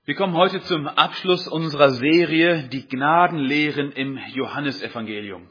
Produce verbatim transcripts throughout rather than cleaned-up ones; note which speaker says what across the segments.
Speaker 1: Wir kommen heute zum Abschluss unserer Serie Die Gnadenlehren im Johannesevangelium.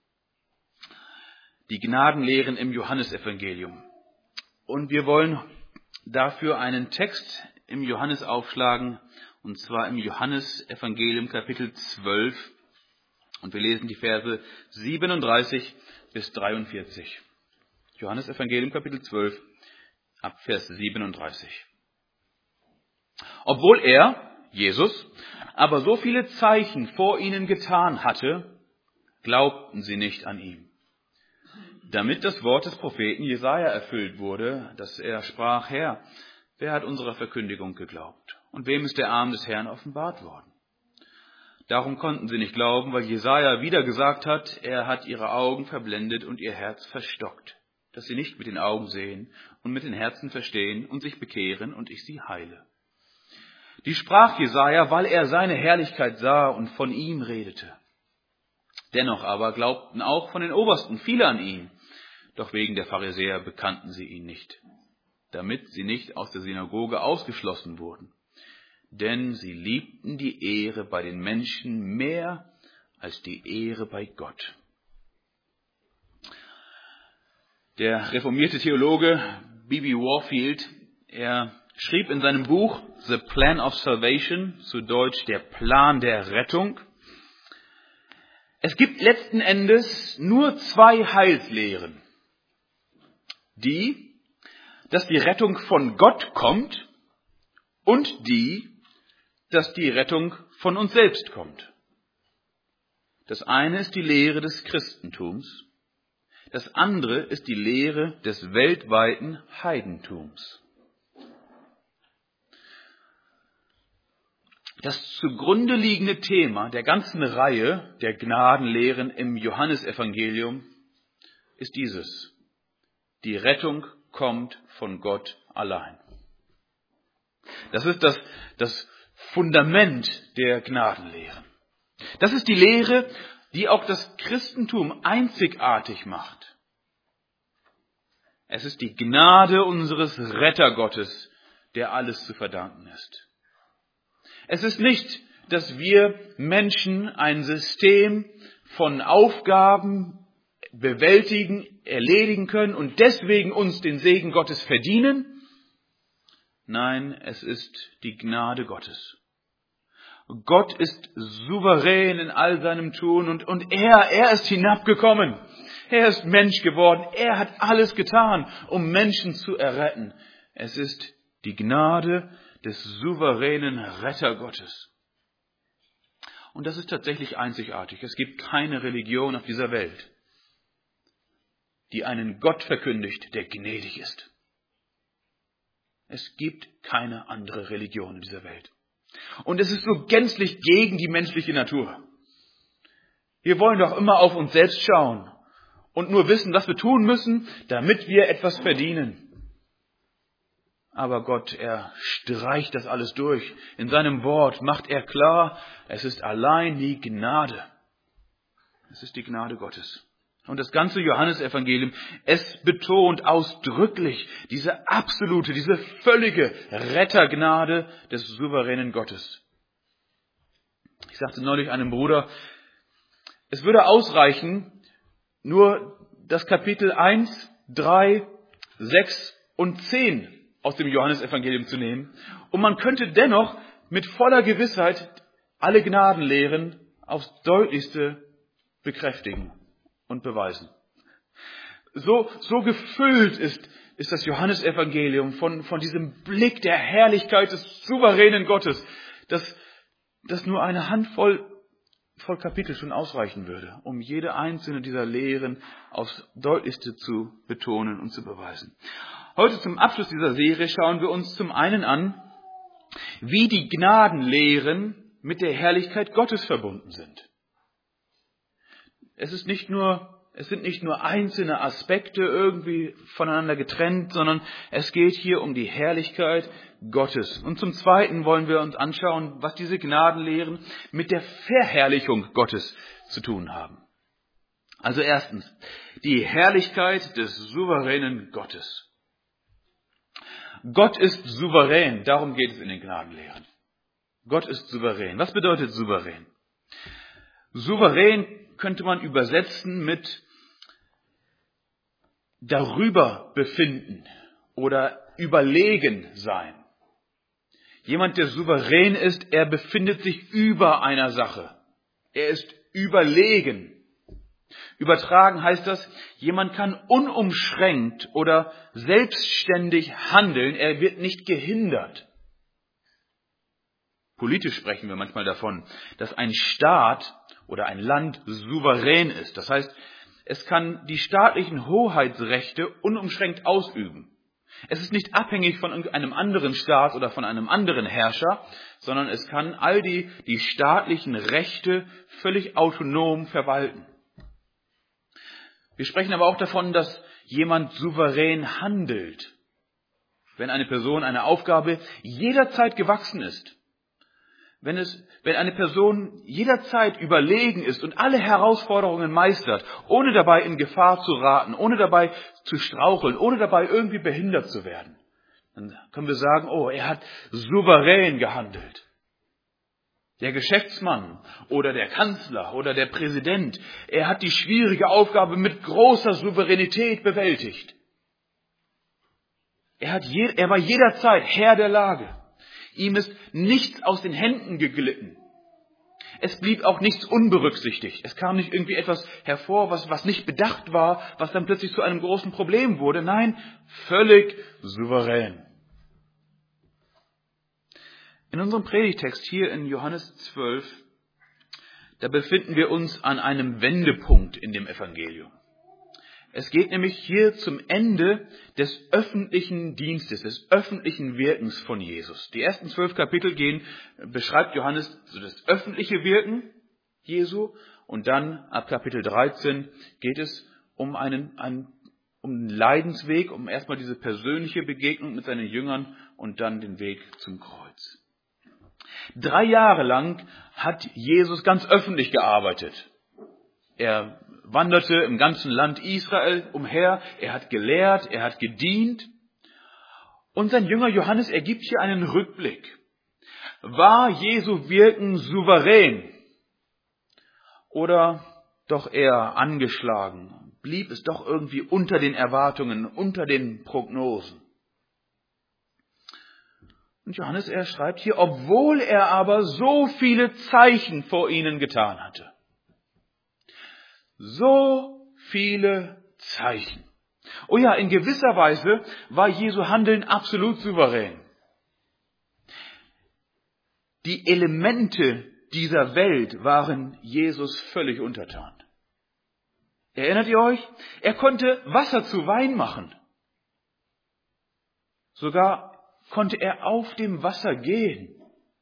Speaker 1: Die Gnadenlehren im Johannesevangelium. Und wir wollen dafür einen Text im Johannes aufschlagen, und zwar im Johannesevangelium Kapitel zwölf. Und wir lesen die Verse siebenunddreißig bis dreiundvierzig. Johannesevangelium Kapitel zwölf, ab Vers siebenunddreißig. Obwohl er, Jesus, aber so viele Zeichen vor ihnen getan hatte, glaubten sie nicht an ihn. Damit das Wort des Propheten Jesaja erfüllt wurde, dass er sprach: Herr, wer hat unserer Verkündigung geglaubt? Und wem ist der Arm des Herrn offenbart worden? Darum konnten sie nicht glauben, weil Jesaja wieder gesagt hat, er hat ihre Augen verblendet und ihr Herz verstockt, dass sie nicht mit den Augen sehen und mit den Herzen verstehen und sich bekehren und ich sie heile. Die sprach Jesaja, weil er seine Herrlichkeit sah und von ihm redete. Dennoch aber glaubten auch von den Obersten viele an ihn, doch wegen der Pharisäer bekannten sie ihn nicht, damit sie nicht aus der Synagoge ausgeschlossen wurden. Denn sie liebten die Ehre bei den Menschen mehr als die Ehre bei Gott. Der reformierte Theologe B B Warfield, er schrieb in seinem Buch The Plan of Salvation, zu Deutsch der Plan der Rettung: Es gibt letzten Endes nur zwei Heilslehren. Die, dass die Rettung von Gott kommt, und die, dass die Rettung von uns selbst kommt. Das eine ist die Lehre des Christentums, das andere ist die Lehre des weltweiten Heidentums. Das zugrunde liegende Thema der ganzen Reihe der Gnadenlehren im Johannesevangelium ist dieses: Die Rettung kommt von Gott allein. Das ist das, das Fundament der Gnadenlehren. Das ist die Lehre, die auch das Christentum einzigartig macht. Es ist die Gnade unseres Rettergottes, der alles zu verdanken ist. Es ist nicht, dass wir Menschen ein System von Aufgaben bewältigen, erledigen können und deswegen uns den Segen Gottes verdienen. Nein, es ist die Gnade Gottes. Gott ist souverän in all seinem Tun und, und er, er ist hinabgekommen. Er ist Mensch geworden. Er hat alles getan, um Menschen zu erretten. Es ist die Gnade des souveränen Retter Gottes. Und das ist tatsächlich einzigartig. Es gibt keine Religion auf dieser Welt, die einen Gott verkündigt, der gnädig ist. Es gibt keine andere Religion in dieser Welt. Und es ist so gänzlich gegen die menschliche Natur. Wir wollen doch immer auf uns selbst schauen und nur wissen, was wir tun müssen, damit wir etwas verdienen. Aber Gott, er streicht das alles durch. In seinem Wort macht er klar, es ist allein die Gnade. Es ist die Gnade Gottes. Und das ganze Johannesevangelium, es betont ausdrücklich diese absolute, diese völlige Rettergnade des souveränen Gottes. Ich sagte neulich einem Bruder, es würde ausreichen, nur das Kapitel eins, drei, sechs und zehn aus dem Johannesevangelium zu nehmen. Und man könnte dennoch mit voller Gewissheit alle Gnadenlehren aufs Deutlichste bekräftigen und beweisen. So, so gefüllt ist, ist das Johannesevangelium von, von diesem Blick der Herrlichkeit des souveränen Gottes, dass, dass nur eine Handvoll voll Kapitel schon ausreichen würde, um jede einzelne dieser Lehren aufs Deutlichste zu betonen und zu beweisen. Heute zum Abschluss dieser Serie schauen wir uns zum einen an, wie die Gnadenlehren mit der Herrlichkeit Gottes verbunden sind. Es ist nicht nur, es sind nicht nur einzelne Aspekte irgendwie voneinander getrennt, sondern es geht hier um die Herrlichkeit Gottes. Und zum Zweiten wollen wir uns anschauen, was diese Gnadenlehren mit der Verherrlichung Gottes zu tun haben. Also erstens, die Herrlichkeit des souveränen Gottes. Gott ist souverän, darum geht es in den Gnadenlehren. Gott ist souverän. Was bedeutet souverän? Souverän könnte man übersetzen mit darüber befinden oder überlegen sein. Jemand, der souverän ist, er befindet sich über einer Sache. Er ist überlegen. Übertragen heißt das, jemand kann unumschränkt oder selbstständig handeln, er wird nicht gehindert. Politisch sprechen wir manchmal davon, dass ein Staat oder ein Land souverän ist. Das heißt, es kann die staatlichen Hoheitsrechte unumschränkt ausüben. Es ist nicht abhängig von einem anderen Staat oder von einem anderen Herrscher, sondern es kann all die, die staatlichen Rechte völlig autonom verwalten. Wir sprechen aber auch davon, dass jemand souverän handelt, wenn eine Person einer Aufgabe jederzeit gewachsen ist. Wenn es, wenn eine Person jederzeit überlegen ist und alle Herausforderungen meistert, ohne dabei in Gefahr zu raten, ohne dabei zu straucheln, ohne dabei irgendwie behindert zu werden, dann können wir sagen, oh, er hat souverän gehandelt. Der Geschäftsmann oder der Kanzler oder der Präsident, er hat die schwierige Aufgabe mit großer Souveränität bewältigt. Er, hat je, er war jederzeit Herr der Lage. Ihm ist nichts aus den Händen geglitten. Es blieb auch nichts unberücksichtigt. Es kam nicht irgendwie etwas hervor, was, was nicht bedacht war, was dann plötzlich zu einem großen Problem wurde. Nein, völlig souverän. In unserem Predigtext hier in Johannes zwölf, da befinden wir uns an einem Wendepunkt in dem Evangelium. Es geht nämlich hier zum Ende des öffentlichen Dienstes, des öffentlichen Wirkens von Jesus. Die ersten zwölf Kapitel gehen, beschreibt Johannes so das öffentliche Wirken Jesu und dann ab Kapitel dreizehn geht es um einen, einen, um einen Leidensweg, um erstmal diese persönliche Begegnung mit seinen Jüngern und dann den Weg zum Kreuz. Drei Jahre lang hat Jesus ganz öffentlich gearbeitet. Er wanderte im ganzen Land Israel umher, er hat gelehrt, er hat gedient. Und sein Jünger Johannes ergibt hier einen Rückblick. War Jesu Wirken souverän oder doch eher angeschlagen? Blieb es doch irgendwie unter den Erwartungen, unter den Prognosen? Und Johannes, er schreibt hier, obwohl er aber so viele Zeichen vor ihnen getan hatte. So viele Zeichen. Oh ja, in gewisser Weise war Jesu Handeln absolut souverän. Die Elemente dieser Welt waren Jesus völlig untertan. Erinnert ihr euch? Er konnte Wasser zu Wein machen. Sogar konnte er auf dem Wasser gehen.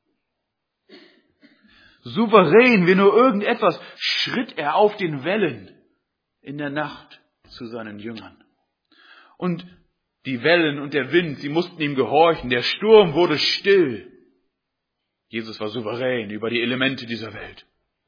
Speaker 1: Souverän wie nur irgendetwas schritt er auf den Wellen in der Nacht zu seinen Jüngern. Und die Wellen und der Wind, sie mussten ihm gehorchen. Der Sturm wurde still. Jesus war souverän über die Elemente dieser Welt.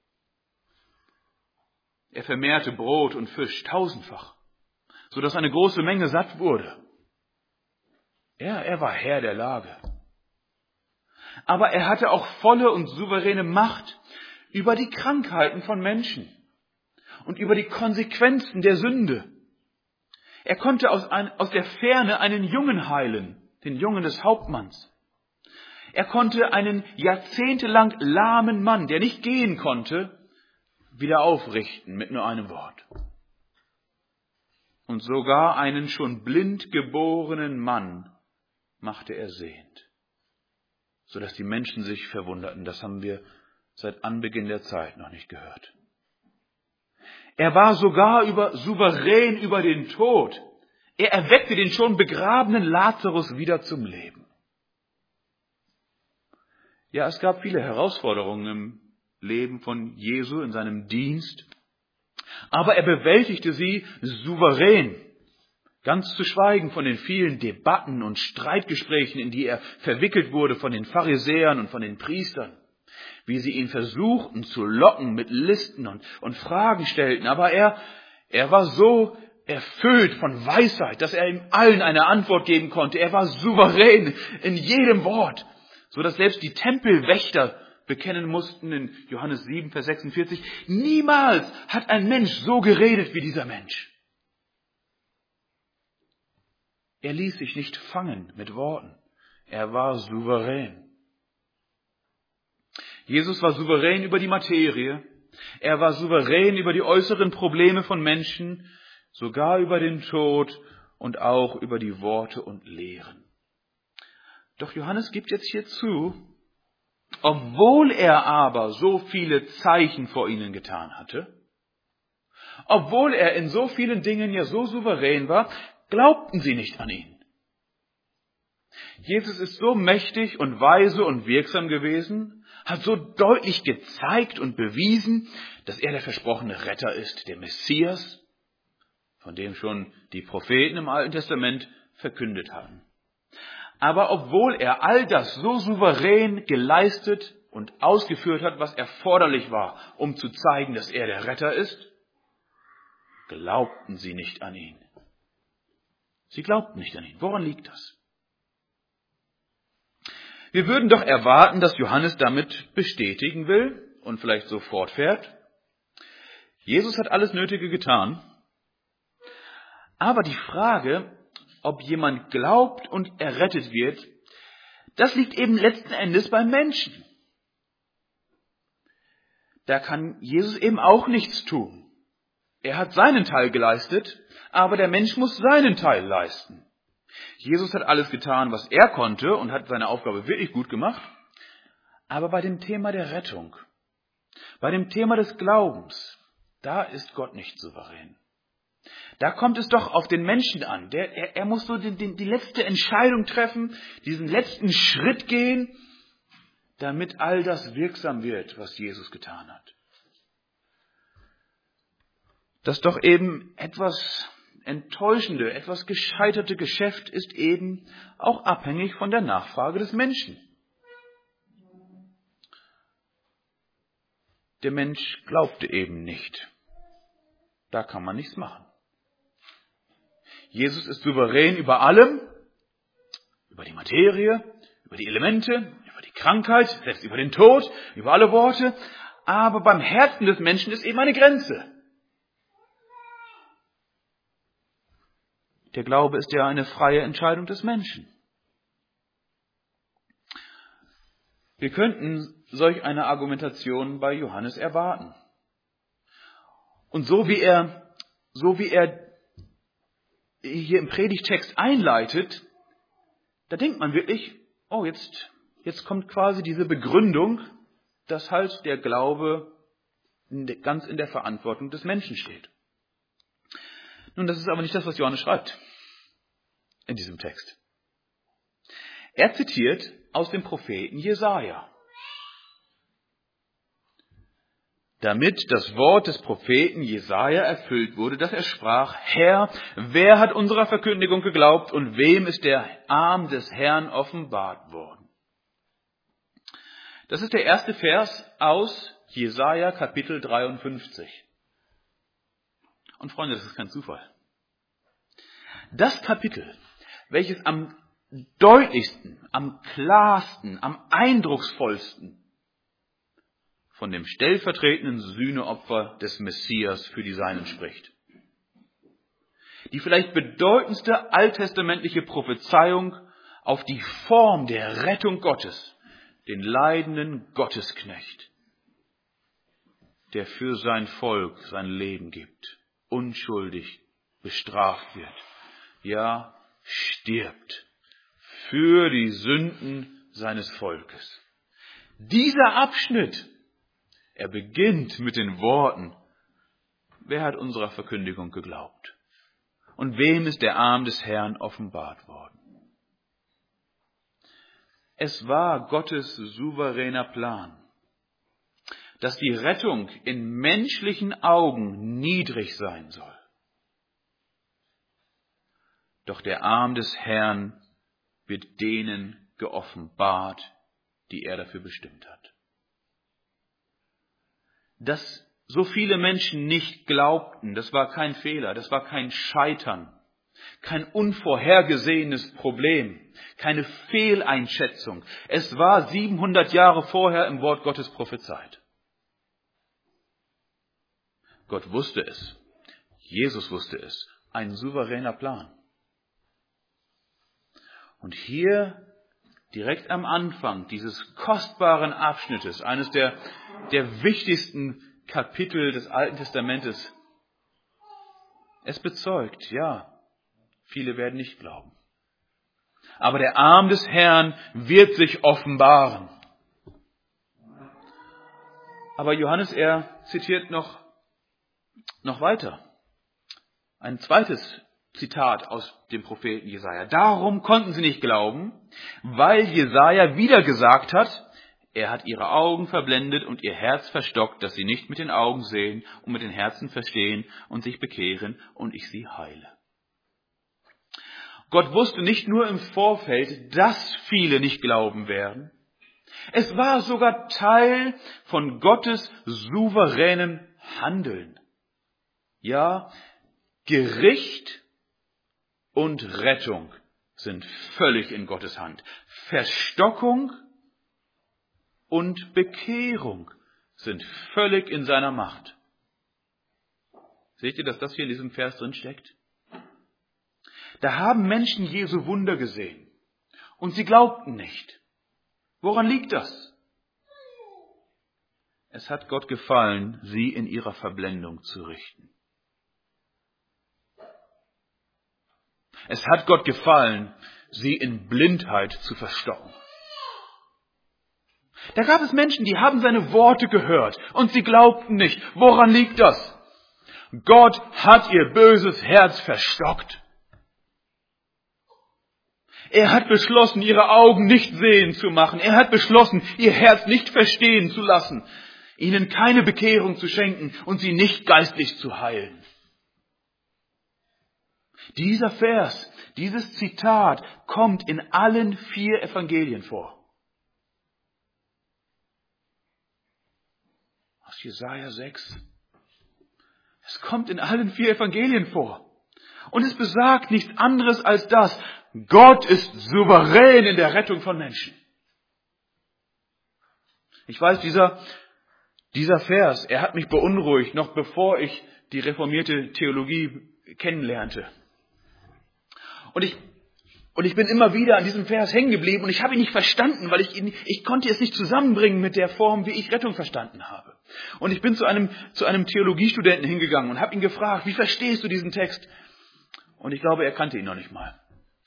Speaker 1: Er vermehrte Brot und Fisch tausendfach, sodass eine große Menge satt wurde. Ja, er war Herr der Lage. Aber er hatte auch volle und souveräne Macht über die Krankheiten von Menschen und über die Konsequenzen der Sünde. Er konnte aus, ein, aus der Ferne einen Jungen heilen, den Jungen des Hauptmanns. Er konnte einen jahrzehntelang lahmen Mann, der nicht gehen konnte, wieder aufrichten mit nur einem Wort. Und sogar einen schon blind geborenen Mann machte er sehend, sodass die Menschen sich verwunderten. Das haben wir seit Anbeginn der Zeit noch nicht gehört. Er war sogar über, souverän über den Tod. Er erweckte den schon begrabenen Lazarus wieder zum Leben. Ja, es gab viele Herausforderungen im Leben von Jesu, in seinem Dienst. Aber er bewältigte sie souverän. Ganz zu schweigen von den vielen Debatten und Streitgesprächen, in die er verwickelt wurde von den Pharisäern und von den Priestern. Wie sie ihn versuchten zu locken mit Listen und, und Fragen stellten. Aber er, er war so erfüllt von Weisheit, dass er ihm allen eine Antwort geben konnte. Er war souverän in jedem Wort, so dass selbst die Tempelwächter bekennen mussten in Johannes sieben, Vers sechsundvierzig, niemals hat ein Mensch so geredet wie dieser Mensch. Er ließ sich nicht fangen mit Worten. Er war souverän. Jesus war souverän über die Materie. Er war souverän über die äußeren Probleme von Menschen, sogar über den Tod und auch über die Worte und Lehren. Doch Johannes gibt jetzt hier zu, obwohl er aber so viele Zeichen vor ihnen getan hatte, obwohl er in so vielen Dingen ja so souverän war, glaubten sie nicht an ihn. Jesus ist so mächtig und weise und wirksam gewesen, hat so deutlich gezeigt und bewiesen, dass er der versprochene Retter ist, der Messias, von dem schon die Propheten im Alten Testament verkündet haben. Aber obwohl er all das so souverän geleistet und ausgeführt hat, was erforderlich war, um zu zeigen, dass er der Retter ist, glaubten sie nicht an ihn. Sie glaubten nicht an ihn. Woran liegt das? Wir würden doch erwarten, dass Johannes damit bestätigen will und vielleicht so fortfährt. Jesus hat alles Nötige getan. Aber die Frage, ob jemand glaubt und errettet wird, das liegt eben letzten Endes beim Menschen. Da kann Jesus eben auch nichts tun. Er hat seinen Teil geleistet, aber der Mensch muss seinen Teil leisten. Jesus hat alles getan, was er konnte und hat seine Aufgabe wirklich gut gemacht. Aber bei dem Thema der Rettung, bei dem Thema des Glaubens, da ist Gott nicht souverän. Da kommt es doch auf den Menschen an. Der, er, er muss so die, die, die letzte Entscheidung treffen, diesen letzten Schritt gehen, damit all das wirksam wird, was Jesus getan hat. Das doch eben etwas enttäuschende, etwas gescheiterte Geschäft ist eben auch abhängig von der Nachfrage des Menschen. Der Mensch glaubte eben nicht. Da kann man nichts machen. Jesus ist souverän über allem, über die Materie, über die Elemente, über die Krankheit, selbst über den Tod, über alle Worte. Aber beim Herzen des Menschen ist eben eine Grenze. Der Glaube ist ja eine freie Entscheidung des Menschen. Wir könnten solch eine Argumentation bei Johannes erwarten. Und so wie er, so wie er hier im Predigtext einleitet, da denkt man wirklich, oh, jetzt, jetzt kommt quasi diese Begründung, dass halt der Glaube ganz in der Verantwortung des Menschen steht. Nun, das ist aber nicht das, was Johannes schreibt in diesem Text. Er zitiert aus dem Propheten Jesaja. Damit das Wort des Propheten Jesaja erfüllt wurde, dass er sprach, Herr, wer hat unserer Verkündigung geglaubt und wem ist der Arm des Herrn offenbart worden? Das ist der erste Vers aus Jesaja Kapitel dreiundfünfzig. Und Freunde, das ist kein Zufall. Das Kapitel, welches am deutlichsten, am klarsten, am eindrucksvollsten von dem stellvertretenden Sühneopfer des Messias für die Seinen spricht. Die vielleicht bedeutendste alttestamentliche Prophezeiung auf die Form der Rettung Gottes, den leidenden Gottesknecht, der für sein Volk sein Leben gibt, unschuldig bestraft wird, ja stirbt für die Sünden seines Volkes. Dieser Abschnitt, er beginnt mit den Worten, wer hat unserer Verkündigung geglaubt? Und wem ist der Arm des Herrn offenbart worden? Es war Gottes souveräner Plan, dass die Rettung in menschlichen Augen niedrig sein soll. Doch der Arm des Herrn wird denen geoffenbart, die er dafür bestimmt hat. Dass so viele Menschen nicht glaubten, das war kein Fehler, das war kein Scheitern kein unvorhergesehenes Problem, keine Fehleinschätzung. Es war siebenhundert Jahre vorher im Wort Gottes prophezeit. Gott wusste es. Jesus wusste es. Ein souveräner Plan. Und hier, direkt am Anfang dieses kostbaren Abschnittes, eines der, der wichtigsten Kapitel des Alten Testamentes, es bezeugt, ja, viele werden nicht glauben. Aber der Arm des Herrn wird sich offenbaren. Aber Johannes, er zitiert noch, noch weiter. Ein zweites Zitat aus dem Propheten Jesaja. Darum konnten sie nicht glauben, weil Jesaja wieder gesagt hat, er hat ihre Augen verblendet und ihr Herz verstockt, dass sie nicht mit den Augen sehen und mit den Herzen verstehen und sich bekehren und ich sie heile. Gott wusste nicht nur im Vorfeld, dass viele nicht glauben werden. Es war sogar Teil von Gottes souveränem Handeln. Ja, Gericht und Rettung sind völlig in Gottes Hand. Verstockung und Bekehrung sind völlig in seiner Macht. Seht ihr, dass das hier in diesem Vers drin steckt? Da haben Menschen Jesu Wunder gesehen und sie glaubten nicht. Woran liegt das? Es hat Gott gefallen, sie in ihrer Verblendung zu richten. Es hat Gott gefallen, sie in Blindheit zu verstocken. Da gab es Menschen, die haben seine Worte gehört und sie glaubten nicht. Woran liegt das? Gott hat ihr böses Herz verstockt. Er hat beschlossen, ihre Augen nicht sehen zu machen. Er hat beschlossen, ihr Herz nicht verstehen zu lassen, ihnen keine Bekehrung zu schenken und sie nicht geistlich zu heilen. Dieser Vers, dieses Zitat kommt in allen vier Evangelien vor. Aus Jesaja sechs. Es kommt in allen vier Evangelien vor. Und es besagt nichts anderes als das: Gott ist souverän in der Rettung von Menschen. Ich weiß, dieser, dieser Vers, er hat mich beunruhigt, noch bevor ich die reformierte Theologie kennenlernte. Und ich, und ich bin immer wieder an diesem Vers hängen geblieben und ich habe ihn nicht verstanden, weil ich ihn, ich konnte es nicht zusammenbringen mit der Form, wie ich Rettung verstanden habe. Und ich bin zu einem, zu einem Theologiestudenten hingegangen und habe ihn gefragt, wie verstehst du diesen Text? Und ich glaube, er kannte ihn noch nicht mal.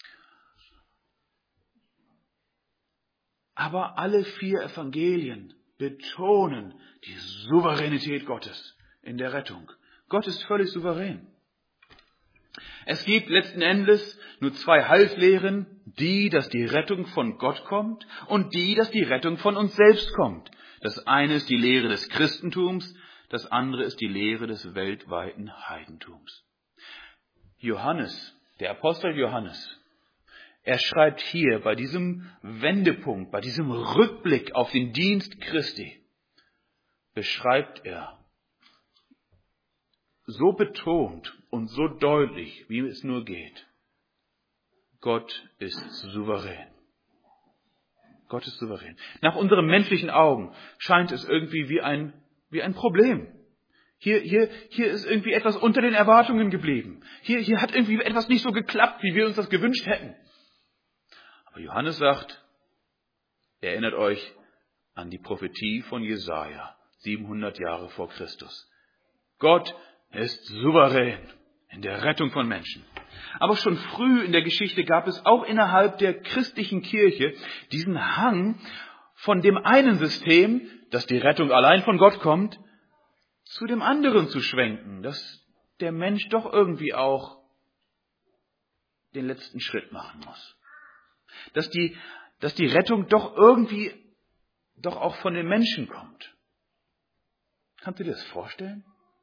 Speaker 1: Aber alle vier Evangelien betonen die Souveränität Gottes in der Rettung. Gott ist völlig souverän. Es gibt letzten Endes nur zwei Heilslehren, die, dass die Rettung von Gott kommt und die, dass die Rettung von uns selbst kommt. Das eine ist die Lehre des Christentums, das andere ist die Lehre des weltweiten Heidentums. Johannes, der Apostel Johannes, er schreibt hier bei diesem Wendepunkt, bei diesem Rückblick auf den Dienst Christi, beschreibt er so betont und so deutlich, wie es nur geht: Gott ist souverän. Gott ist souverän. Nach unseren menschlichen Augen scheint es irgendwie wie ein, wie ein Problem. Hier, hier, hier ist irgendwie etwas unter den Erwartungen geblieben. Hier, hier hat irgendwie etwas nicht so geklappt, wie wir uns das gewünscht hätten. Aber Johannes sagt, erinnert euch an die Prophetie von Jesaja, siebenhundert Jahre vor Christus. Gott ist souverän in der Rettung von Menschen. Aber schon früh in der Geschichte gab es auch innerhalb der christlichen Kirche diesen Hang von dem einen System, dass die Rettung allein von Gott kommt, zu dem anderen zu schwenken, dass der Mensch doch irgendwie auch den letzten Schritt machen muss. Dass die, dass die Rettung doch irgendwie doch auch von den Menschen kommt. Kannst du dir das vorstellen?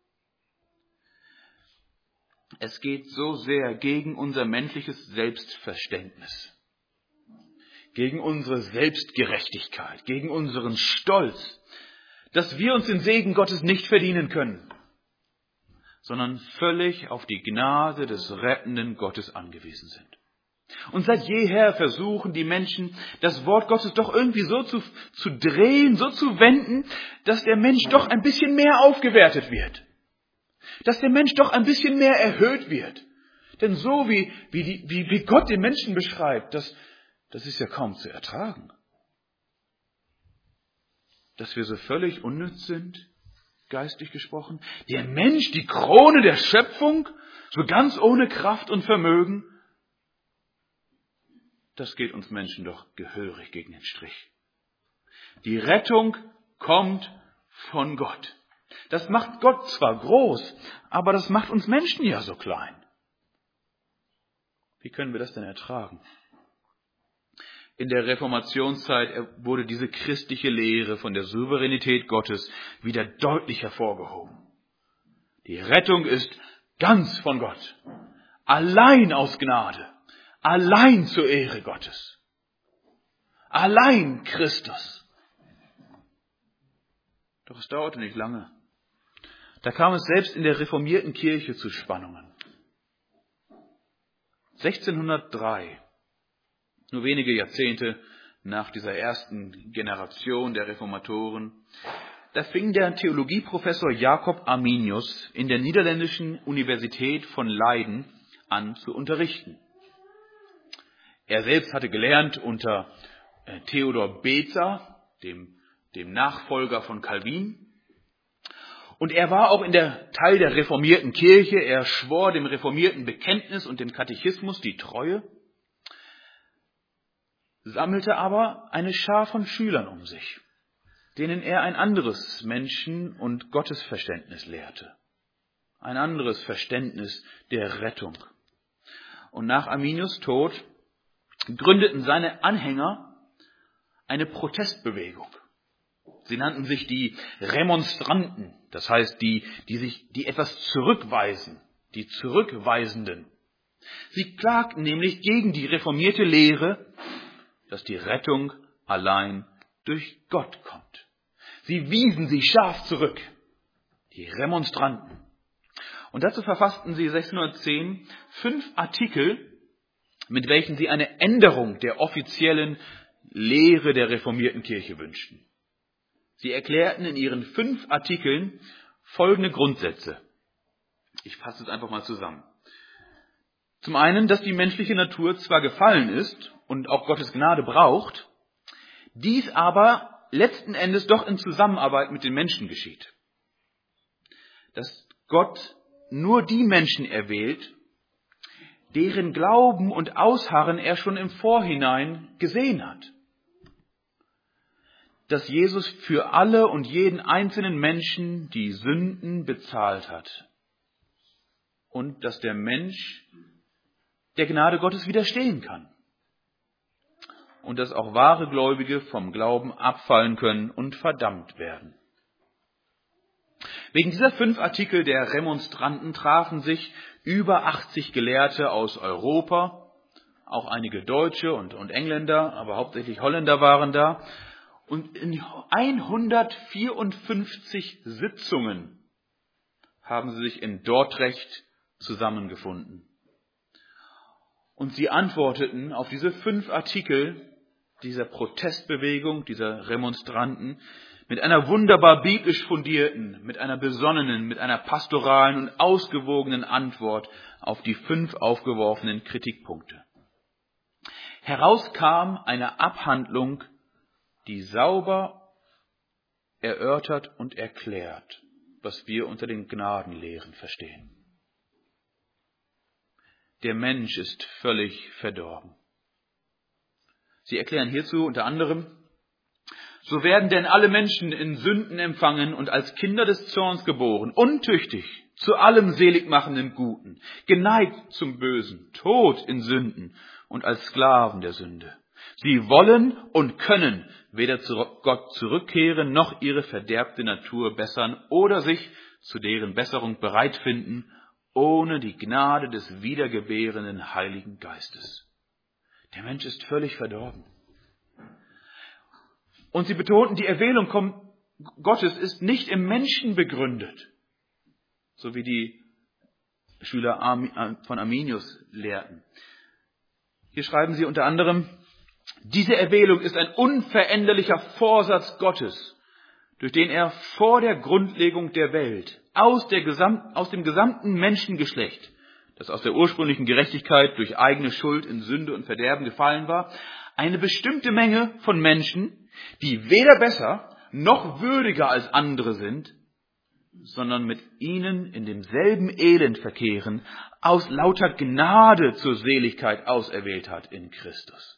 Speaker 1: Es geht so sehr gegen unser menschliches Selbstverständnis, gegen unsere Selbstgerechtigkeit, gegen unseren Stolz, dass wir uns den Segen Gottes nicht verdienen können, sondern völlig auf die Gnade des rettenden Gottes angewiesen sind. Und seit jeher versuchen die Menschen, das Wort Gottes doch irgendwie so zu, zu drehen, so zu wenden, dass der Mensch doch ein bisschen mehr aufgewertet wird. Dass der Mensch doch ein bisschen mehr erhöht wird. Denn so wie, wie, die, wie, wie Gott den Menschen beschreibt, das, das ist ja kaum zu ertragen. Dass wir so völlig unnütz sind, geistlich gesprochen. Der Mensch, die Krone der Schöpfung, so ganz ohne Kraft und Vermögen. Das geht uns Menschen doch gehörig gegen den Strich. Die Rettung kommt von Gott. Das macht Gott zwar groß, aber das macht uns Menschen ja so klein. Wie können wir das denn ertragen? In der Reformationszeit wurde diese christliche Lehre von der Souveränität Gottes wieder deutlich hervorgehoben. Die Rettung ist ganz von Gott, allein aus Gnade. Allein zur Ehre Gottes. Allein Christus. Doch es dauerte nicht lange. Da kam es selbst in der reformierten Kirche zu Spannungen. sechzehnhundertdrei, nur wenige Jahrzehnte nach dieser ersten Generation der Reformatoren, da fing der Theologieprofessor Jacob Arminius in der niederländischen Universität von Leiden an zu unterrichten. Er selbst hatte gelernt unter Theodor Beza, dem, dem Nachfolger von Calvin. Und er war auch in der Teil der reformierten Kirche. Er schwor dem reformierten Bekenntnis und dem Katechismus die Treue, sammelte aber eine Schar von Schülern um sich, denen er ein anderes Menschen- und Gottesverständnis lehrte. Ein anderes Verständnis der Rettung. Und nach Arminius' Tod gründeten seine Anhänger eine Protestbewegung. Sie nannten sich die Remonstranten, das heißt die, die sich, die etwas zurückweisen, die Zurückweisenden. Sie klagten nämlich gegen die reformierte Lehre, dass die Rettung allein durch Gott kommt. Sie wiesen sie scharf zurück, die Remonstranten. Und dazu verfassten sie sechzehnhundertzehn fünf Artikel, mit welchen sie eine Änderung der offiziellen Lehre der reformierten Kirche wünschten. Sie erklärten in ihren fünf Artikeln folgende Grundsätze. Ich fasse es einfach mal zusammen. Zum einen, dass die menschliche Natur zwar gefallen ist und auch Gottes Gnade braucht, dies aber letzten Endes doch in Zusammenarbeit mit den Menschen geschieht. Dass Gott nur die Menschen erwählt, deren Glauben und Ausharren er schon im Vorhinein gesehen hat. Dass Jesus für alle und jeden einzelnen Menschen die Sünden bezahlt hat. Und dass der Mensch der Gnade Gottes widerstehen kann. Und dass auch wahre Gläubige vom Glauben abfallen können und verdammt werden. Wegen dieser fünf Artikel der Remonstranten trafen sich über achtzig Gelehrte aus Europa, auch einige Deutsche und, und Engländer, aber hauptsächlich Holländer waren da. Und in hundertvierundfünfzig Sitzungen haben sie sich in Dordrecht zusammengefunden. Und sie antworteten auf diese fünf Artikel dieser Protestbewegung, dieser Remonstranten, mit einer wunderbar biblisch fundierten, mit einer besonnenen, mit einer pastoralen und ausgewogenen Antwort auf die fünf aufgeworfenen Kritikpunkte. Heraus kam eine Abhandlung, die sauber erörtert und erklärt, was wir unter den Gnadenlehren verstehen. Der Mensch ist völlig verdorben. Sie erklären hierzu unter anderem: So werden denn alle Menschen in Sünden empfangen und als Kinder des Zorns geboren, untüchtig zu allem seligmachenden Guten, geneigt zum Bösen, tot in Sünden und als Sklaven der Sünde. Sie wollen und können weder zu Gott zurückkehren, noch ihre verderbte Natur bessern oder sich zu deren Besserung bereit finden, ohne die Gnade des wiedergebärenden Heiligen Geistes. Der Mensch ist völlig verdorben. Und sie betonten, die Erwählung Gottes ist nicht im Menschen begründet, so wie die Schüler von Arminius lehrten. Hier schreiben sie unter anderem: Diese Erwählung ist ein unveränderlicher Vorsatz Gottes, durch den er vor der Grundlegung der Welt aus, der Gesamt, aus dem gesamten Menschengeschlecht, das aus der ursprünglichen Gerechtigkeit durch eigene Schuld in Sünde und Verderben gefallen war, eine bestimmte Menge von Menschen, die weder besser noch würdiger als andere sind, sondern mit ihnen in demselben Elend verkehren, aus lauter Gnade zur Seligkeit auserwählt hat in Christus.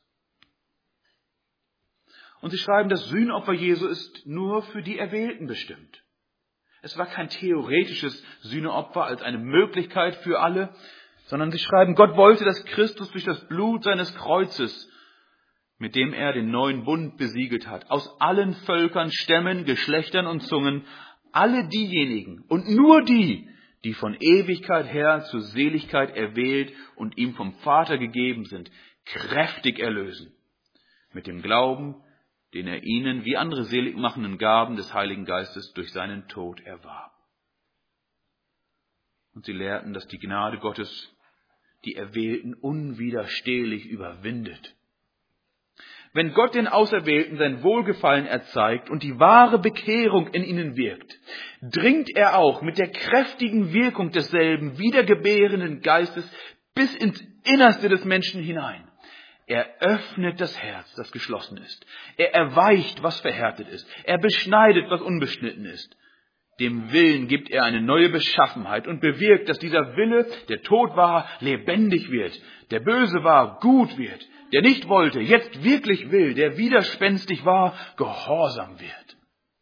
Speaker 1: Und sie schreiben, das Sühnopfer Jesu ist nur für die Erwählten bestimmt. Es war kein theoretisches Sühneopfer als eine Möglichkeit für alle, sondern sie schreiben, Gott wollte, dass Christus durch das Blut seines Kreuzes, mit dem er den neuen Bund besiegelt hat, aus allen Völkern, Stämmen, Geschlechtern und Zungen, alle diejenigen und nur die, die von Ewigkeit her zur Seligkeit erwählt und ihm vom Vater gegeben sind, kräftig erlösen, mit dem Glauben, den er ihnen wie andere seligmachenden Gaben des Heiligen Geistes durch seinen Tod erwarb. Und sie lehrten, dass die Gnade Gottes die Erwählten unwiderstehlich überwindet. Wenn Gott den Auserwählten sein Wohlgefallen erzeigt und die wahre Bekehrung in ihnen wirkt, dringt er auch mit der kräftigen Wirkung desselben wiedergebärenden Geistes bis ins Innerste des Menschen hinein. Er öffnet das Herz, das geschlossen ist. Er erweicht, was verhärtet ist. Er beschneidet, was unbeschnitten ist. Dem Willen gibt er eine neue Beschaffenheit und bewirkt, dass dieser Wille, der tot war, lebendig wird, der böse war, gut wird, der nicht wollte, jetzt wirklich will, der widerspenstig war, gehorsam wird.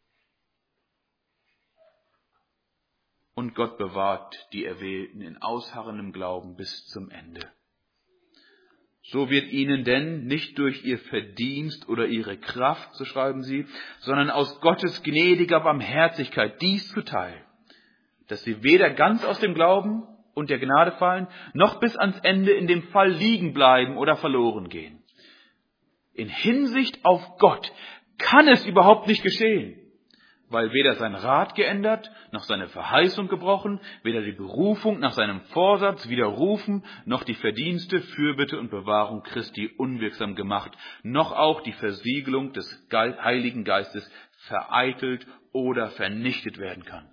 Speaker 1: Und Gott bewahrt die Erwählten in ausharrendem Glauben bis zum Ende. So wird ihnen denn nicht durch ihr Verdienst oder ihre Kraft, so schreiben sie, sondern aus Gottes gnädiger Barmherzigkeit dies zuteil, dass sie weder ganz aus dem Glauben und der Gnade fallen, noch bis ans Ende in dem Fall liegen bleiben oder verloren gehen. In Hinsicht auf Gott kann es überhaupt nicht geschehen, weil weder sein Rat geändert, noch seine Verheißung gebrochen, weder die Berufung nach seinem Vorsatz widerrufen, noch die Verdienste, Fürbitte und Bewahrung Christi unwirksam gemacht, noch auch die Versiegelung des Heiligen Geistes vereitelt oder vernichtet werden kann.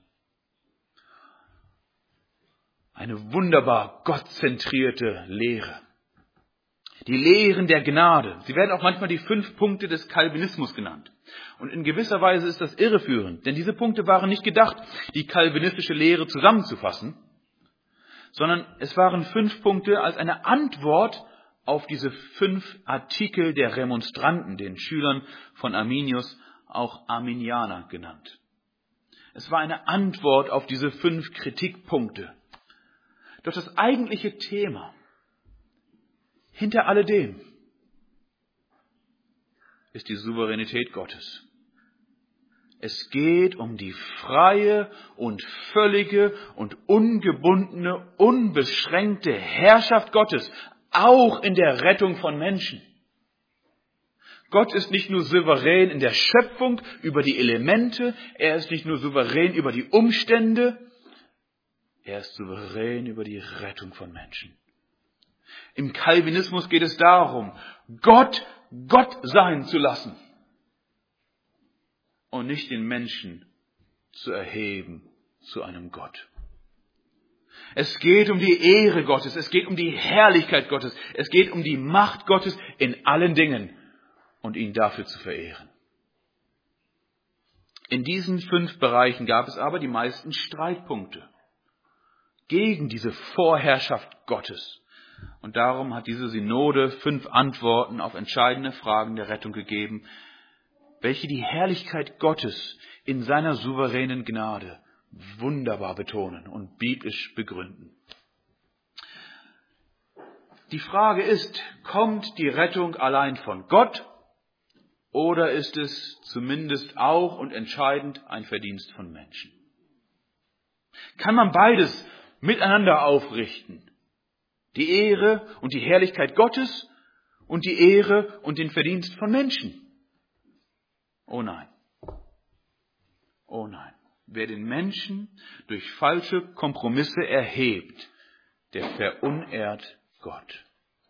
Speaker 1: Eine wunderbar gottzentrierte Lehre. Die Lehren der Gnade. Sie werden auch manchmal die fünf Punkte des Calvinismus genannt. Und in gewisser Weise ist das irreführend, denn diese Punkte waren nicht gedacht, die calvinistische Lehre zusammenzufassen, sondern es waren fünf Punkte als eine Antwort auf diese fünf Artikel der Remonstranten, den Schülern von Arminius, auch Arminianer genannt. Es war eine Antwort auf diese fünf Kritikpunkte. Doch das eigentliche Thema hinter alledem ist die Souveränität Gottes. Es geht um die freie und völlige und ungebundene, unbeschränkte Herrschaft Gottes, auch in der Rettung von Menschen. Gott ist nicht nur souverän in der Schöpfung über die Elemente, er ist nicht nur souverän über die Umstände, er ist souverän über die Rettung von Menschen. Im Calvinismus geht es darum, Gott Gott sein zu lassen und nicht den Menschen zu erheben zu einem Gott. Es geht um die Ehre Gottes, es geht um die Herrlichkeit Gottes, es geht um die Macht Gottes in allen Dingen und ihn dafür zu verehren. In diesen fünf Bereichen gab es aber die meisten Streitpunkte gegen diese Vorherrschaft Gottes. Und darum hat diese Synode fünf Antworten auf entscheidende Fragen der Rettung gegeben, welche die Herrlichkeit Gottes in seiner souveränen Gnade wunderbar betonen und biblisch begründen. Die Frage ist, kommt die Rettung allein von Gott oder ist es zumindest auch und entscheidend ein Verdienst von Menschen? Kann man beides miteinander aufrichten? Die Ehre und die Herrlichkeit Gottes und die Ehre und den Verdienst von Menschen? Oh nein. Oh nein. Wer den Menschen durch falsche Kompromisse erhebt, der verunehrt Gott.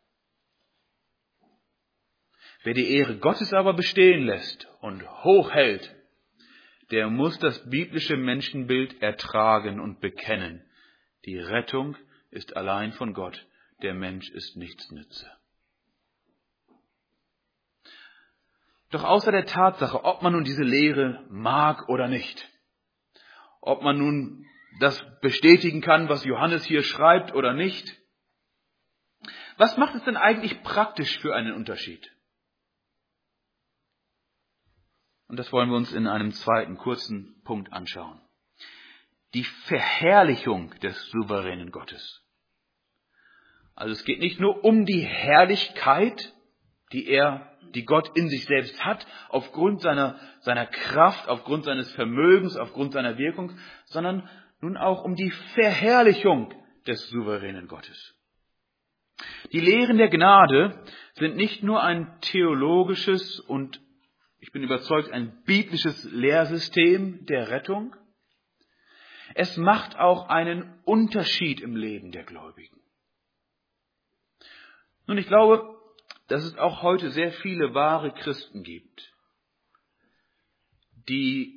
Speaker 1: Wer die Ehre Gottes aber bestehen lässt und hochhält, der muss das biblische Menschenbild ertragen und bekennen. Die Rettung ist allein von Gott, der Mensch ist nichts nütze. Doch außer der Tatsache, ob man nun diese Lehre mag oder nicht, ob man nun das bestätigen kann, was Johannes hier schreibt oder nicht, was macht es denn eigentlich praktisch für einen Unterschied? Und das wollen wir uns in einem zweiten kurzen Punkt anschauen. Die Verherrlichung des souveränen Gottes. Also es geht nicht nur um die Herrlichkeit, die er, die Gott in sich selbst hat, aufgrund seiner, seiner Kraft, aufgrund seines Vermögens, aufgrund seiner Wirkung, sondern nun auch um die Verherrlichung des souveränen Gottes. Die Lehren der Gnade sind nicht nur ein theologisches und, ich bin überzeugt, ein biblisches Lehrsystem der Rettung. Es macht auch einen Unterschied im Leben der Gläubigen. Nun, ich glaube, dass es auch heute sehr viele wahre Christen gibt, die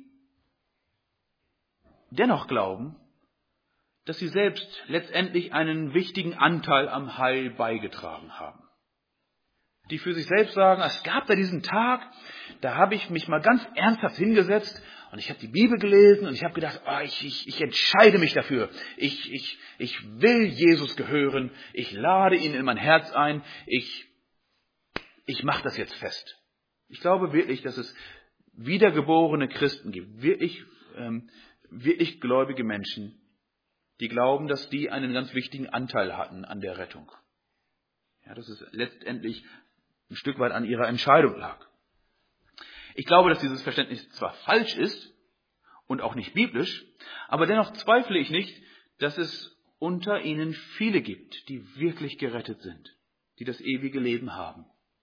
Speaker 1: dennoch glauben, dass sie selbst letztendlich einen wichtigen Anteil am Heil beigetragen haben. Die für sich selbst sagen, es gab da diesen Tag, da habe ich mich mal ganz ernsthaft hingesetzt und ich habe die Bibel gelesen und ich habe gedacht, oh, ich, ich, ich entscheide mich dafür. Ich, ich, ich will Jesus gehören. Ich lade ihn in mein Herz ein. Ich, ich mache das jetzt fest. Ich glaube wirklich, dass es wiedergeborene Christen gibt. Wirklich, ähm, wirklich gläubige Menschen, die glauben, dass die einen ganz wichtigen Anteil hatten an der Rettung. Ja, dass es letztendlich ein Stück weit an ihrer Entscheidung lag. Ich glaube, dass dieses Verständnis zwar falsch ist und auch nicht biblisch, aber dennoch zweifle ich nicht, dass es unter ihnen viele gibt, die wirklich gerettet sind, die das ewige Leben haben.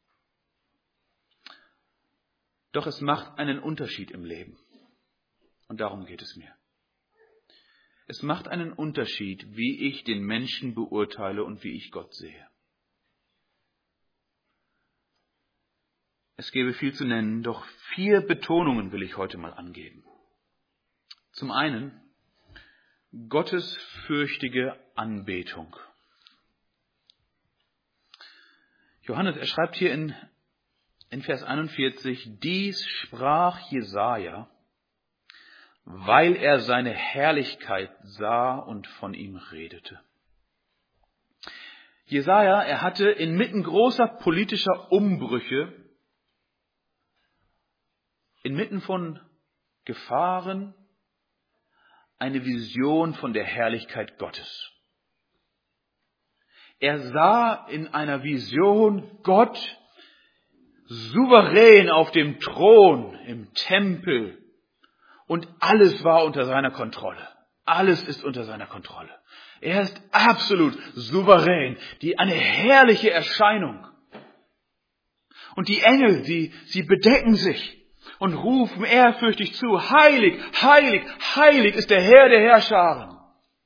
Speaker 1: Doch es macht einen Unterschied im Leben. Und darum geht es mir. Es macht einen Unterschied, wie ich den Menschen beurteile und wie ich Gott sehe. Es gäbe viel zu nennen, doch vier Betonungen will ich heute mal angeben. Zum einen gottesfürchtige Anbetung. Johannes, er schreibt hier in, in Vers einundvierzig, dies sprach Jesaja, weil er seine Herrlichkeit sah und von ihm redete. Jesaja, er hatte inmitten großer politischer Umbrüche, inmitten von Gefahren, eine Vision von der Herrlichkeit Gottes. Er sah in einer Vision Gott souverän auf dem Thron, im Tempel, und alles war unter seiner Kontrolle. Alles ist unter seiner Kontrolle. Er ist absolut souverän, die eine herrliche Erscheinung. Und die Engel, sie, sie bedecken sich und rufen ehrfürchtig zu, heilig, heilig, heilig ist der Herr der Heerscharen.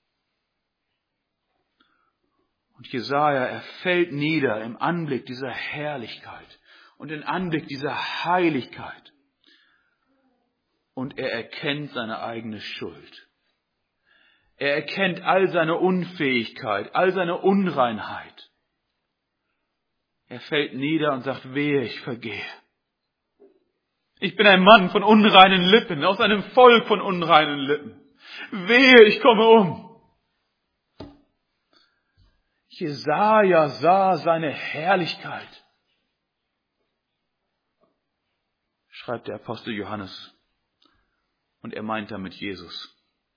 Speaker 1: Und Jesaja, er fällt nieder im Anblick dieser Herrlichkeit und im Anblick dieser Heiligkeit. Und er erkennt seine eigene Schuld. Er erkennt all seine Unfähigkeit, all seine Unreinheit. Er fällt nieder und sagt, wehe, ich vergehe. Ich bin ein Mann von unreinen Lippen, aus einem Volk von unreinen Lippen. Wehe, ich komme um. Jesaja sah seine Herrlichkeit, schreibt der Apostel Johannes. Und er meint damit Jesus.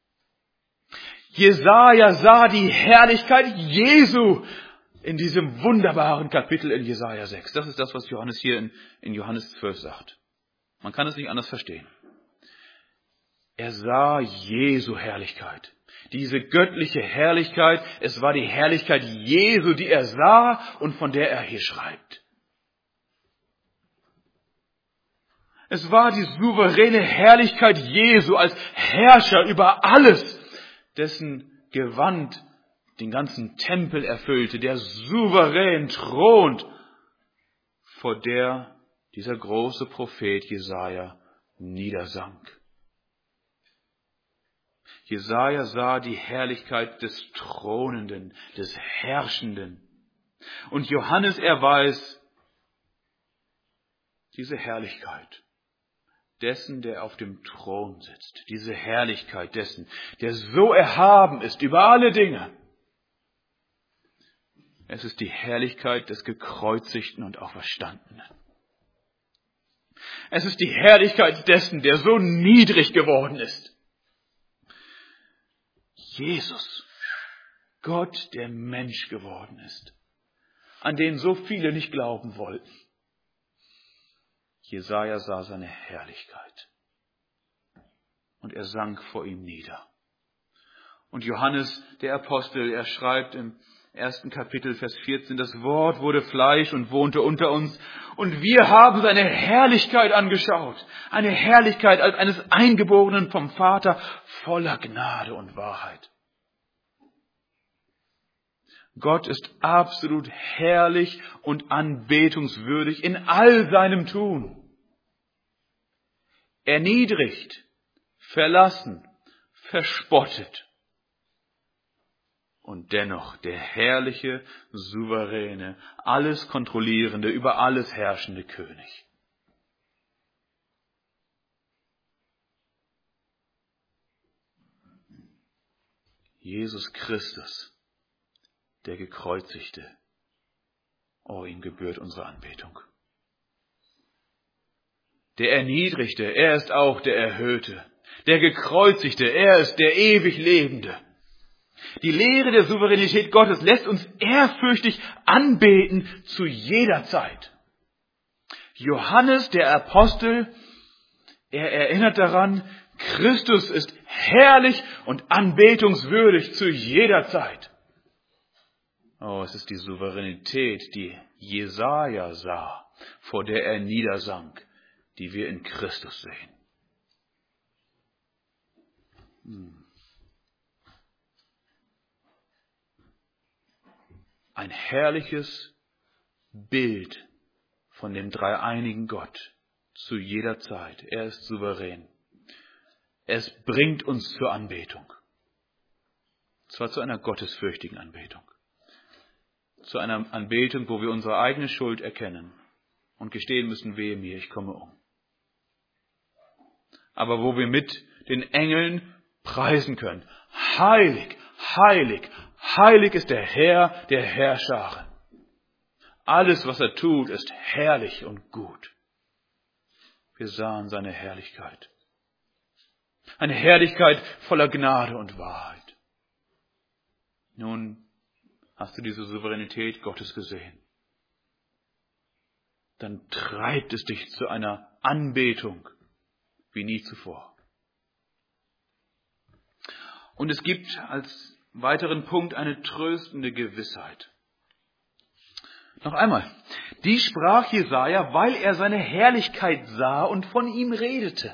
Speaker 1: Jesaja sah die Herrlichkeit Jesu in diesem wunderbaren Kapitel in Jesaja sechs. Das ist das, was Johannes hier in, in Johannes zwölf sagt. Man kann es nicht anders verstehen. Er sah Jesu Herrlichkeit. Diese göttliche Herrlichkeit, es war die Herrlichkeit Jesu, die er sah und von der er hier schreibt. Es war die souveräne Herrlichkeit Jesu als Herrscher über alles, dessen Gewand den ganzen Tempel erfüllte, der souverän thront, vor der dieser große Prophet Jesaja niedersank. Jesaja sah die Herrlichkeit des Thronenden, des Herrschenden. Und Johannes, er weiß, diese Herrlichkeit dessen, der auf dem Thron sitzt, diese Herrlichkeit dessen, der so erhaben ist über alle Dinge. Es ist die Herrlichkeit des Gekreuzigten und Auferstandenen. Es ist die Herrlichkeit dessen, der so niedrig geworden ist. Jesus, Gott, der Mensch geworden ist, an den so viele nicht glauben wollten. Jesaja sah seine Herrlichkeit und er sank vor ihm nieder. Und Johannes, der Apostel, er schreibt im ersten Kapitel, Vers vierzehn, das Wort wurde Fleisch und wohnte unter uns und wir haben seine Herrlichkeit angeschaut. Eine Herrlichkeit als eines Eingeborenen vom Vater, voller Gnade und Wahrheit. Gott ist absolut herrlich und anbetungswürdig in all seinem Tun. Erniedrigt, verlassen, verspottet. Und dennoch der herrliche, souveräne, alles kontrollierende, über alles herrschende König. Jesus Christus, der Gekreuzigte. Oh, ihm gebührt unsere Anbetung. Der Erniedrigte, er ist auch der Erhöhte. Der Gekreuzigte, er ist der ewig Lebende. Die Lehre der Souveränität Gottes lässt uns ehrfürchtig anbeten zu jeder Zeit. Johannes, der Apostel, er erinnert daran, Christus ist herrlich und anbetungswürdig zu jeder Zeit. Oh, es ist die Souveränität, die Jesaja sah, vor der er niedersank, die wir in Christus sehen. Hm. Ein herrliches Bild von dem dreieinigen Gott zu jeder Zeit. Er ist souverän. Es bringt uns zur Anbetung. Zwar zu einer gottesfürchtigen Anbetung. Zu einer Anbetung, wo wir unsere eigene Schuld erkennen und gestehen müssen, wehe mir, ich komme um. Aber wo wir mit den Engeln preisen können. Heilig, heilig, heilig ist der Herr der Herrscharen. Alles, was er tut, ist herrlich und gut. Wir sahen seine Herrlichkeit. Eine Herrlichkeit voller Gnade und Wahrheit. Nun hast du diese Souveränität Gottes gesehen. Dann treibt es dich zu einer Anbetung wie nie zuvor. Und es gibt als weiteren Punkt eine tröstende Gewissheit. Noch einmal, die sprach Jesaja, weil er seine Herrlichkeit sah und von ihm redete.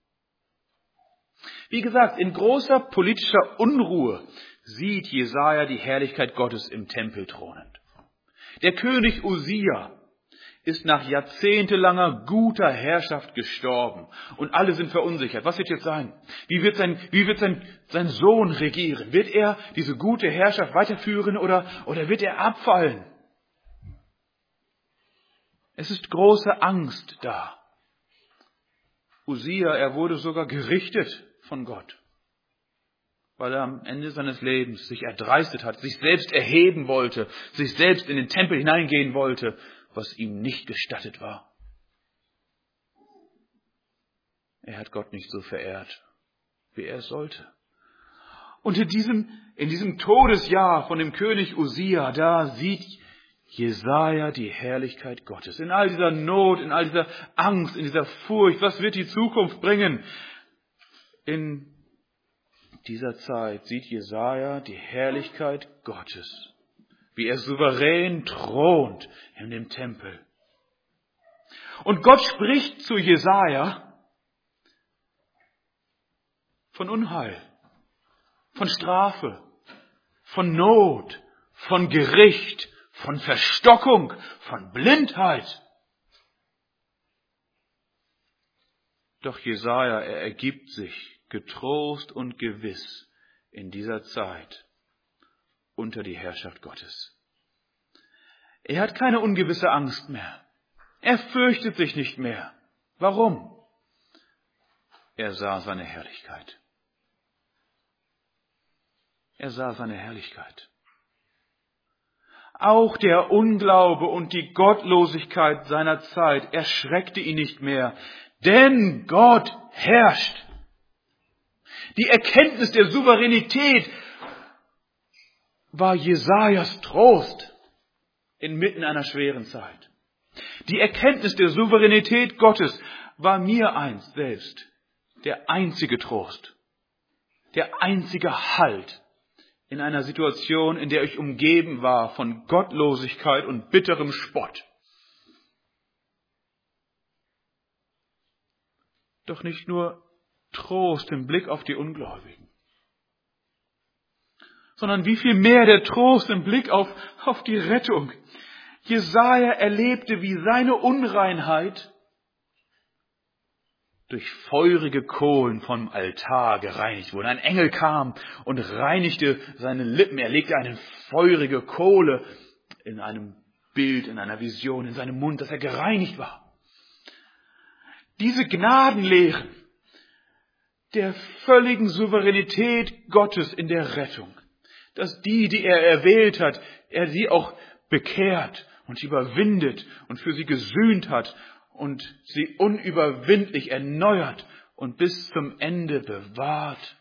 Speaker 1: Wie gesagt, in großer politischer Unruhe sieht Jesaja die Herrlichkeit Gottes im Tempel thronend. Der König Usia ist nach jahrzehntelanger guter Herrschaft gestorben und alle sind verunsichert. Was wird jetzt sein? Wie wird sein, wie wird sein, sein Sohn regieren? Wird er diese gute Herrschaft weiterführen oder, oder wird er abfallen? Es ist große Angst da. Usia, er wurde sogar gerichtet von Gott, weil er am Ende seines Lebens sich erdreistet hat, sich selbst erheben wollte, sich selbst in den Tempel hineingehen wollte, was ihm nicht gestattet war. Er hat Gott nicht so verehrt, wie er es sollte. Und in diesem, in diesem Todesjahr von dem König Usia, da sieht Jesaja die Herrlichkeit Gottes. In all dieser Not, in all dieser Angst, in dieser Furcht, was wird die Zukunft bringen? In dieser Zeit sieht Jesaja die Herrlichkeit Gottes, wie er souverän thront in dem Tempel. Und Gott spricht zu Jesaja von Unheil, von Strafe, von Not, von Gericht, von Verstockung, von Blindheit. Doch Jesaja, er ergibt sich getrost und gewiss in dieser Zeit unter die Herrschaft Gottes. Er hat keine ungewisse Angst mehr. Er fürchtet sich nicht mehr. Warum? Er sah seine Herrlichkeit. Er sah seine Herrlichkeit. Auch der Unglaube und die Gottlosigkeit seiner Zeit erschreckte ihn nicht mehr, denn Gott herrscht. Die Erkenntnis der Souveränität war Jesajas Trost inmitten einer schweren Zeit. Die Erkenntnis der Souveränität Gottes war mir einst selbst der einzige Trost, der einzige Halt in einer Situation, in der ich umgeben war von Gottlosigkeit und bitterem Spott. Doch nicht nur Trost im Blick auf die Ungläubigen, sondern wie viel mehr der Trost im Blick auf, auf die Rettung. Jesaja erlebte, wie seine Unreinheit durch feurige Kohlen vom Altar gereinigt wurde. Ein Engel kam und reinigte seine Lippen. Er legte eine feurige Kohle in einem Bild, in einer Vision, in seinem Mund, dass er gereinigt war. Diese Gnadenlehren der völligen Souveränität Gottes in der Rettung, dass die, die er erwählt hat, er sie auch bekehrt und überwindet und für sie gesühnt hat und sie unüberwindlich erneuert und bis zum Ende bewahrt.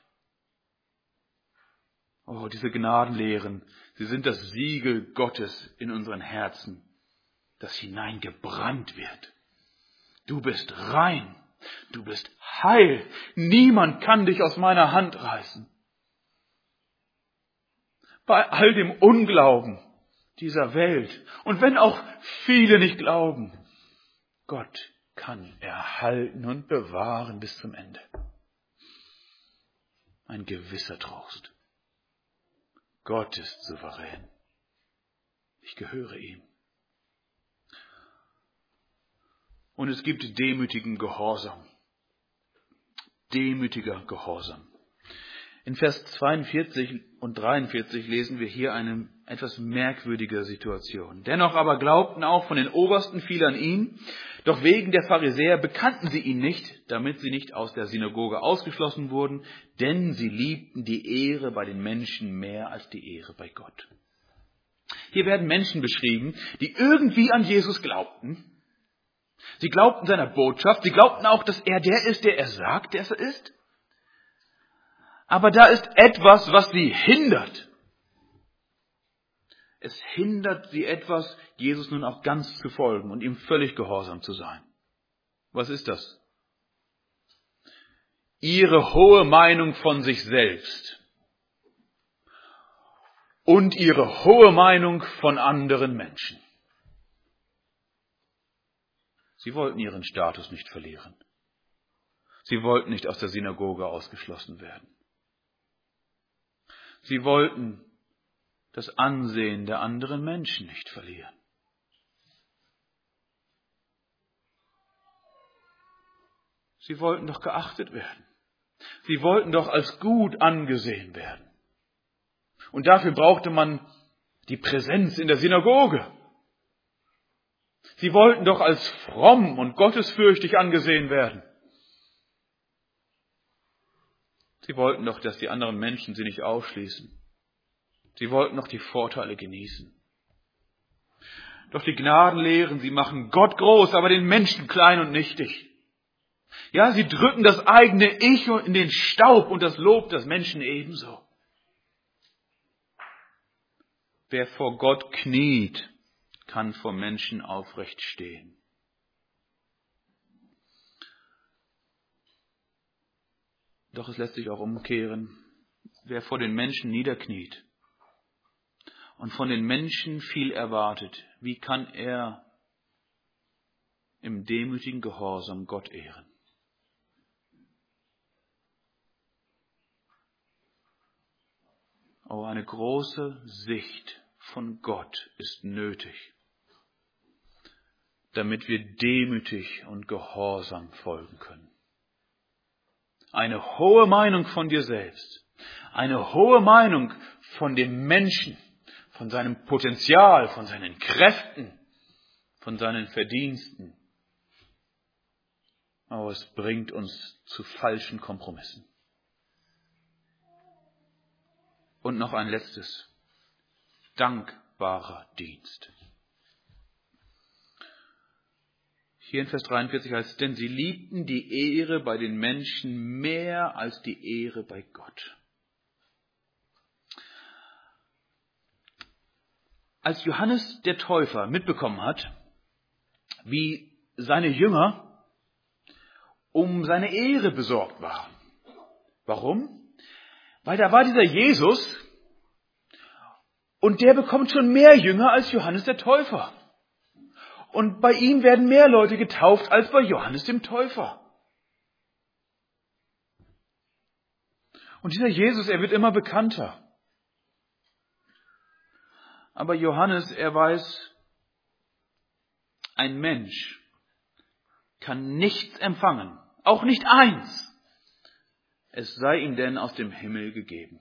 Speaker 1: Oh, diese Gnadenlehren, sie sind das Siegel Gottes in unseren Herzen, das hineingebrannt wird. Du bist rein, du bist heil, niemand kann dich aus meiner Hand reißen. Bei all dem Unglauben dieser Welt und wenn auch viele nicht glauben, Gott kann erhalten und bewahren bis zum Ende. Ein gewisser Trost. Gott ist souverän. Ich gehöre ihm. Und es gibt demütigen Gehorsam. Demütiger Gehorsam. In Vers zweiundvierzig und dreiundvierzig lesen wir hier eine etwas merkwürdige Situation. Dennoch aber glaubten auch von den Obersten viele an ihn, doch wegen der Pharisäer bekannten sie ihn nicht, damit sie nicht aus der Synagoge ausgeschlossen wurden, denn sie liebten die Ehre bei den Menschen mehr als die Ehre bei Gott. Hier werden Menschen beschrieben, die irgendwie an Jesus glaubten. Sie glaubten seiner Botschaft, sie glaubten auch, dass er der ist, der er sagt, der er ist. Aber da ist etwas, was sie hindert. Es hindert sie etwas, Jesus nun auch ganz zu folgen und ihm völlig gehorsam zu sein. Was ist das? Ihre hohe Meinung von sich selbst und ihre hohe Meinung von anderen Menschen. Sie wollten ihren Status nicht verlieren. Sie wollten nicht aus der Synagoge ausgeschlossen werden. Sie wollten das Ansehen der anderen Menschen nicht verlieren. Sie wollten doch geachtet werden. Sie wollten doch als gut angesehen werden. Und dafür brauchte man die Präsenz in der Synagoge. Sie wollten doch als fromm und gottesfürchtig angesehen werden. Sie wollten doch, dass die anderen Menschen sie nicht ausschließen. Sie wollten doch die Vorteile genießen. Doch die Gnadenlehren, sie machen Gott groß, aber den Menschen klein und nichtig. Ja, sie drücken das eigene Ich in den Staub und das Lob des Menschen ebenso. Wer vor Gott kniet, kann vor Menschen aufrecht stehen. Doch es lässt sich auch umkehren. Wer vor den Menschen niederkniet und von den Menschen viel erwartet, wie kann er im demütigen Gehorsam Gott ehren? Oh, eine große Sicht von Gott ist nötig, damit wir demütig und gehorsam folgen können. Eine hohe Meinung von dir selbst, eine hohe Meinung von dem Menschen, von seinem Potenzial, von seinen Kräften, von seinen Verdiensten. Aber es bringt uns zu falschen Kompromissen. Und noch ein letztes. Dankbarer Dienst. Hier in Vers dreiundvierzig heißt es, denn sie liebten die Ehre bei den Menschen mehr als die Ehre bei Gott. Als Johannes der Täufer mitbekommen hat, wie seine Jünger um seine Ehre besorgt waren. Warum? Weil da war dieser Jesus und der bekommt schon mehr Jünger als Johannes der Täufer. Und bei ihm werden mehr Leute getauft als bei Johannes dem Täufer. Und dieser Jesus, er wird immer bekannter. Aber Johannes, er weiß, ein Mensch kann nichts empfangen, auch nicht eins, es sei ihm denn aus dem Himmel gegeben.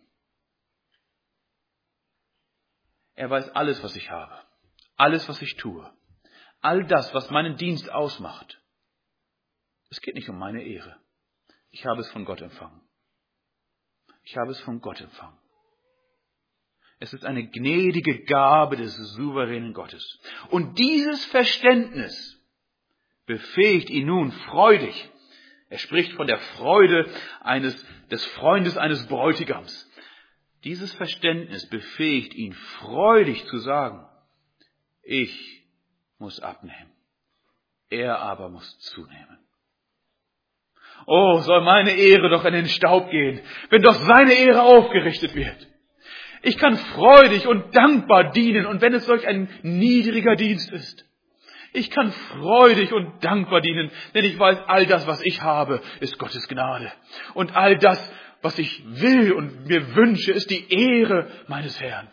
Speaker 1: Er weiß alles, was ich habe, alles, was ich tue, all das, was meinen Dienst ausmacht. Es geht nicht um meine Ehre. Ich habe es von Gott empfangen. Ich habe es von Gott empfangen. Es ist eine gnädige Gabe des souveränen Gottes. Und dieses Verständnis befähigt ihn nun freudig. Er spricht von der Freude eines, des Freundes eines Bräutigams. Dieses Verständnis befähigt ihn freudig zu sagen, ich muss abnehmen, er aber muss zunehmen. Oh, soll meine Ehre doch in den Staub gehen, wenn doch seine Ehre aufgerichtet wird. Ich kann freudig und dankbar dienen, und wenn es solch ein niedriger Dienst ist. Ich kann freudig und dankbar dienen, denn ich weiß, all das, was ich habe, ist Gottes Gnade. Und all das, was ich will und mir wünsche, ist die Ehre meines Herrn.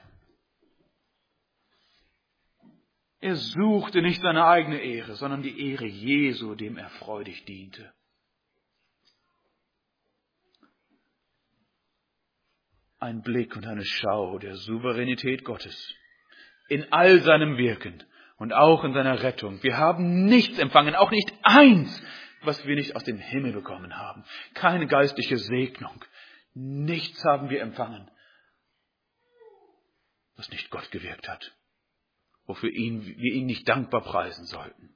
Speaker 1: Er suchte nicht seine eigene Ehre, sondern die Ehre Jesu, dem er freudig diente. Ein Blick und eine Schau der Souveränität Gottes in all seinem Wirken und auch in seiner Rettung. Wir haben nichts empfangen, auch nicht eins, was wir nicht aus dem Himmel bekommen haben. Keine geistliche Segnung. Nichts haben wir empfangen, was nicht Gott gewirkt hat, wofür ihn, wir ihn nicht dankbar preisen sollten.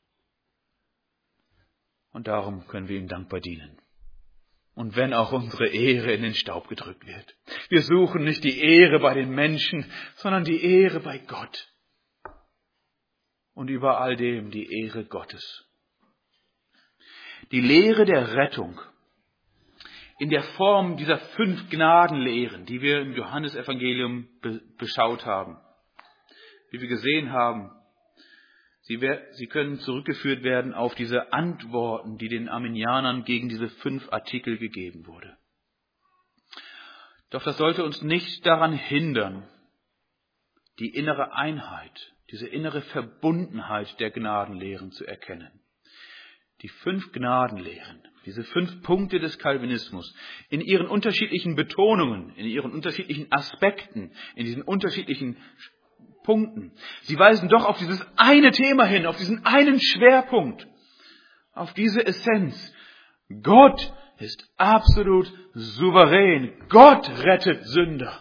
Speaker 1: Und darum können wir ihm dankbar dienen. Und wenn auch unsere Ehre in den Staub gedrückt wird. Wir suchen nicht die Ehre bei den Menschen, sondern die Ehre bei Gott. Und über all dem die Ehre Gottes. Die Lehre der Rettung in der Form dieser fünf Gnadenlehren, die wir im Johannesevangelium be- beschaut haben, wie wir gesehen haben, sie, wer- sie können zurückgeführt werden auf diese Antworten, die den Arminianern gegen diese fünf Artikel gegeben wurde. Doch das sollte uns nicht daran hindern, die innere Einheit, diese innere Verbundenheit der Gnadenlehren zu erkennen. Die fünf Gnadenlehren, diese fünf Punkte des Calvinismus, in ihren unterschiedlichen Betonungen, in ihren unterschiedlichen Aspekten, in diesen unterschiedlichen Punkten, sie weisen doch auf dieses eine Thema hin, auf diesen einen Schwerpunkt, auf diese Essenz. Gott ist absolut souverän. Gott rettet Sünder.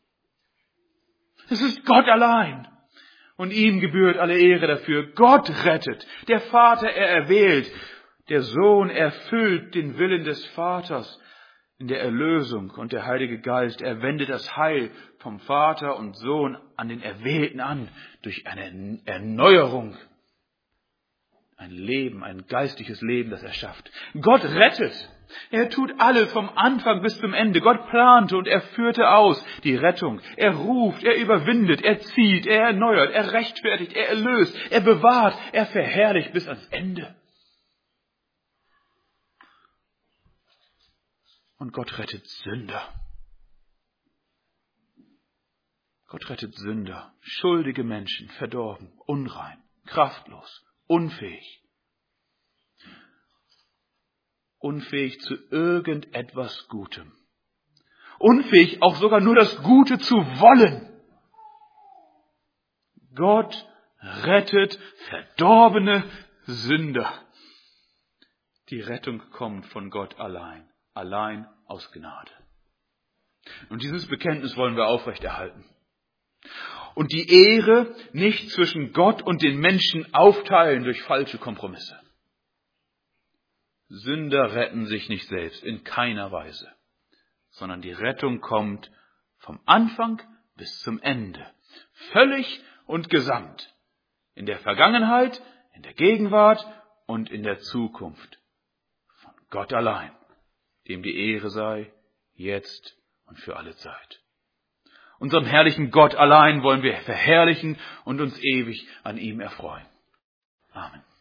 Speaker 1: Es ist Gott allein. Und ihm gebührt alle Ehre dafür. Gott rettet. Der Vater, er erwählt. Der Sohn erfüllt den Willen des Vaters in der Erlösung. Und der Heilige Geist, er wendet das Heil vom Vater und Sohn an den Erwählten an. Durch eine Erneuerung. Ein Leben, ein geistliches Leben, das er schafft. Gott rettet. Er tut alles vom Anfang bis zum Ende. Gott plante und er führte aus die Rettung. Er ruft, er überwindet, er zieht, er erneuert, er rechtfertigt, er erlöst, er bewahrt, er verherrlicht bis ans Ende. Und Gott rettet Sünder. Gott rettet Sünder, schuldige Menschen, verdorben, unrein, kraftlos, unfähig. Unfähig zu irgendetwas Gutem. Unfähig auch sogar nur das Gute zu wollen. Gott rettet verdorbene Sünder. Die Rettung kommt von Gott allein, allein aus Gnade. Und dieses Bekenntnis wollen wir aufrechterhalten. Und die Ehre nicht zwischen Gott und den Menschen aufteilen durch falsche Kompromisse. Sünder retten sich nicht selbst, in keiner Weise, sondern die Rettung kommt vom Anfang bis zum Ende, völlig und gesamt, in der Vergangenheit, in der Gegenwart und in der Zukunft, von Gott allein, dem die Ehre sei, jetzt und für alle Zeit. Unserem herrlichen Gott allein wollen wir verherrlichen und uns ewig an ihm erfreuen. Amen.